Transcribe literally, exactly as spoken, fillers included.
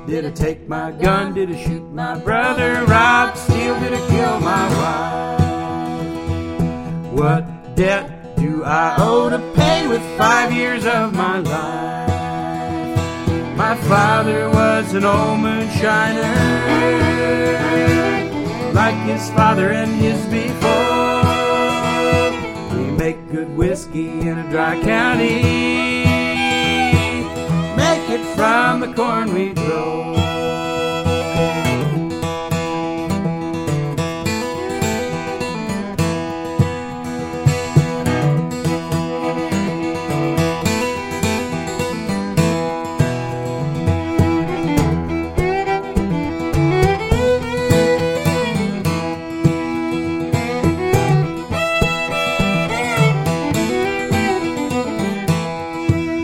Did I take my gun? Did I shoot my brother? Rob, steal? Did I kill my wife? What debt do I owe to pay with five years of my life? My father was an old moonshiner, like his father and his before. We make good whiskey in a dry county, make it from the corn we grow.